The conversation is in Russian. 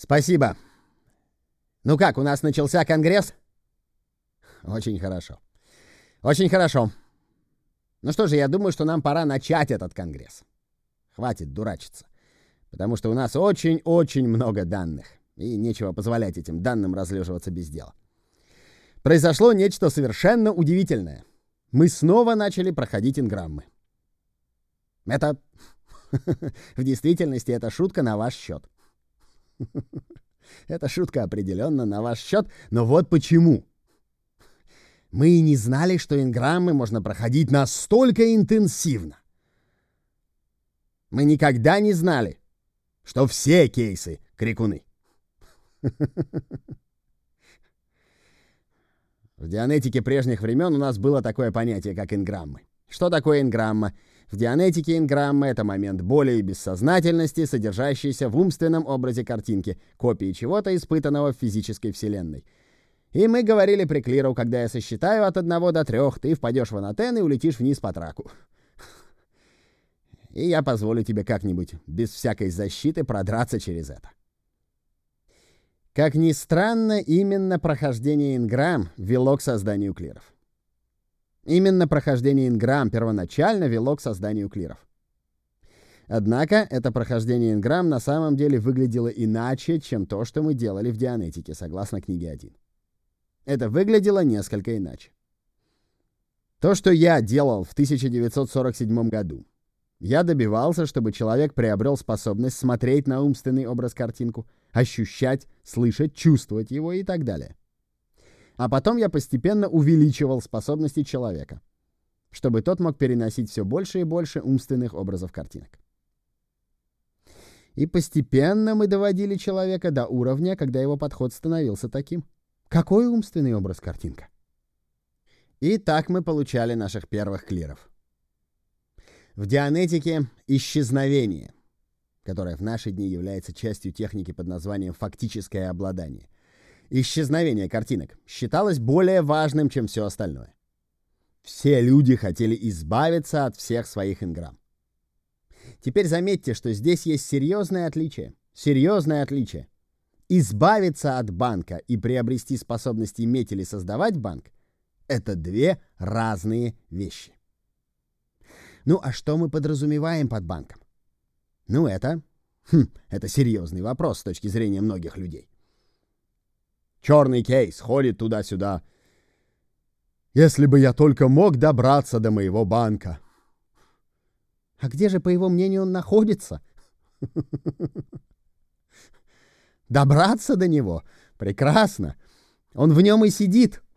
Спасибо. Ну как, у нас начался конгресс? Очень хорошо. Очень хорошо. Ну что же, я думаю, что нам пора начать этот конгресс. Хватит дурачиться. Потому что у нас очень-очень много данных. И нечего позволять этим данным разлеживаться без дела. Произошло нечто совершенно удивительное. Мы снова начали проходить инграммы. Это... В действительности, это шутка на ваш счет. Это шутка определенно на ваш счет, но вот почему. Мы и не знали, что инграммы можно проходить настолько интенсивно. Мы никогда не знали, что все кейсы — крикуны. В дианетике прежних времен у нас было такое понятие, как инграммы. Что такое инграмма? В дианетике инграмма — это момент боли и бессознательности, содержащийся в умственном образе картинки, копии чего-то, испытанного в физической вселенной. И мы говорили Приклиру: когда я сосчитаю от 1 до 3, ты впадешь в анатен и улетишь вниз по траку. И я позволю тебе как-нибудь, без всякой защиты, продраться через это. Как ни странно, именно прохождение инграмм вело к созданию клиров. Именно прохождение инграмм первоначально вело к созданию клиров. Однако это прохождение инграмм на самом деле выглядело иначе, чем то, что мы делали в дианетике, согласно книге 1. Это выглядело несколько иначе. То, что я делал в 1947 году, я добивался, чтобы человек приобрел способность смотреть на умственный образ-картинку, ощущать, слышать, чувствовать его и так далее. А потом я постепенно увеличивал способности человека, чтобы тот мог переносить все больше и больше умственных образов-картинок. И постепенно мы доводили человека до уровня, когда его подход становился таким. Какой умственный образ-картинка? И так мы получали наших первых клиров. В дианетике исчезновение, которое в наши дни является частью техники под названием фактическое обладание, исчезновение картинок считалось более важным, чем все остальное. Все люди хотели избавиться от всех своих инграмм. Теперь заметьте, что здесь есть серьезное отличие. Серьезное отличие. Избавиться от банка и приобрести способность иметь или создавать банк — это две разные вещи. Ну, а что мы подразумеваем под банком? Ну, это серьезный вопрос с точки зрения многих людей. Черный кейс ходит туда-сюда. Если бы я только мог добраться до моего банка. А где же, по его мнению, он находится? Добраться до него? Прекрасно. Он в нем и сидит.